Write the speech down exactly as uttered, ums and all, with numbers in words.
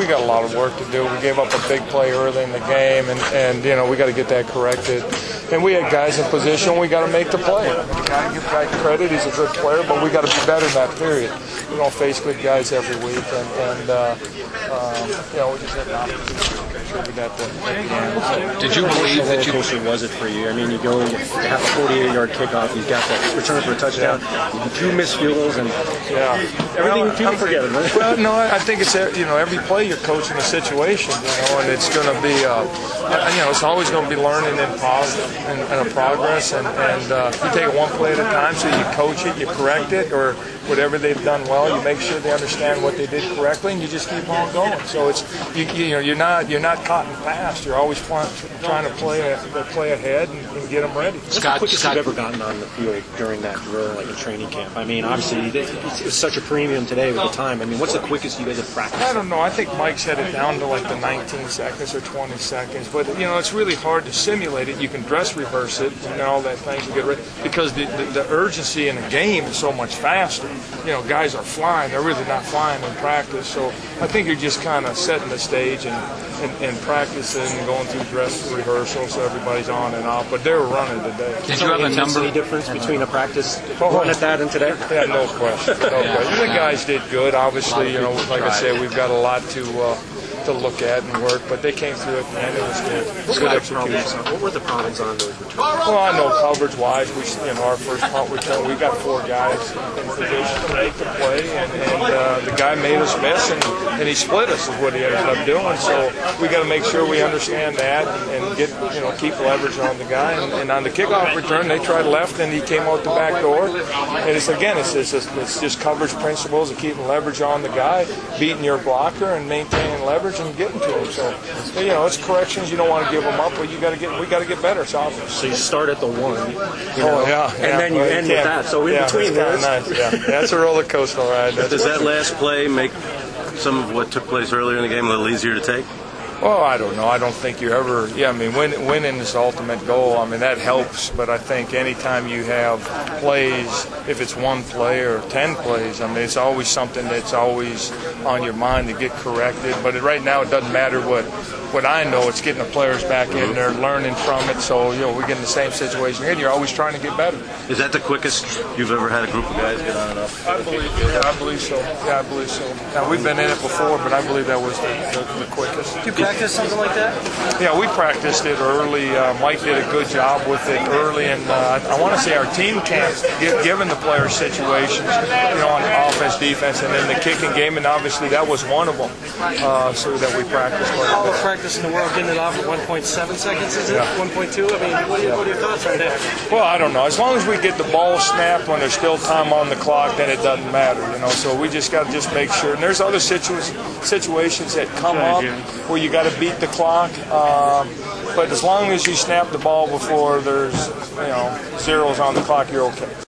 got a lot of work to do. We gave up a big play early in the game, and, and you know we got to get that corrected. And we had guys in position. We got to make the play. You got to give guy credit. He's a good player, but we got to be better in that period. We don't face good guys every week, and, and uh, um, you know we just had an opportunity to contribute at the, at the end. So, did you believe that you? How was it for you? I mean, you go and you have a forty-eight yard kickoff. You got that return for a touchdown. Yeah. Two missed field goals, and yeah, everything well, people forget it. Right? Well, no, I think it's you know every play you're coaching a situation, you know, and it's going to be uh, you know it's always going to be learning in positive and, and a progress, and, and uh, you take it one play at a time. So you coach it, you correct it, or whatever they've done well, you make sure they understand what they did correctly, and you just keep on going. So it's you, you know you're not you're not caught in fast. You're always trying, trying to play a, play ahead and, and get them ready. What's the quickest Scott, you've ever gotten on the field during that drill, like a training camp? I mean, obviously it's, it's such a premium today with the time. I mean, what's the quickest you guys have practiced? I don't know. I think Mike's had it down to like the nineteen seconds or twenty seconds, but you know it's really hard to simulate it. You can dress rehearse it and all that things to get ready because the, the, the urgency in the game is so much faster. You know, guys are flying. They're really not flying in practice. So I think you're just kind of setting the stage and, and, and practicing and going through dress rehearsal so everybody's on and off. But they were running today. Did you have a number? Any difference between a practice run at that and today? Yeah, no question. No question. The guys did good. Obviously, you know, like I said, we've got a lot to uh, to look at and work, but they came through at the end. It was good. Good execution. What were the problems on those returns? Well, I know coverage-wise, we, you know, our first punt return, we got four guys in position to make the play, and, and uh, the guy made us miss, and, and he split us is what he ended up doing. So we got to make sure we understand that and, and get, you know, keep leverage on the guy. And, and on the kickoff return, they tried left, and he came out the back door. And it's again, it's just, it's just coverage principles of keeping leverage on the guy, beating your blocker, and maintaining leverage and getting to him. So, you know, it's corrections. You don't want to give them up, but you got to get. We got to get better. It's obvious. So you start at the one, you know, oh yeah, and yeah, then you well, end with that. So in yeah, between there, nice. Yeah, that's a roller coaster ride. That's Does that last play make some of what took place earlier in the game a little easier to take? Well, I don't know. I don't think you ever. Yeah, I mean, win, winning is the ultimate goal. I mean, that helps. But I think anytime you have plays, if it's one play or ten plays, I mean, it's always something that's always on your mind to get corrected. But it, right now, it doesn't matter what. What I know, it's getting the players back in there, learning from it. So, you know, we're getting the same situation here, and you're always trying to get better. Is that the quickest you've ever had a group of guys get on and off? I believe, yeah, I believe so. Yeah, I believe so. Now, we've been in it before, but I believe that was the, the, the quickest. Did you practice something like that? Yeah, we practiced it early. Uh, Mike did a good job with it early, and uh, I want to say our team camps, given the players' situations, you know, on offense, defense, and then the kicking game, and obviously that was one of them, uh, so that we practiced quite a bit. In the world getting it off at one point seven seconds, is it? Yeah. one point two? I mean, what are, your, what are your thoughts on that? Well, I don't know. As long as we get the ball snapped when there's still time on the clock, then it doesn't matter, you know. So we just got to just make sure. And there's other situ- situations that come up where you got to beat the clock. Um, but as long as you snap the ball before there's, you know, zeros on the clock, you're okay.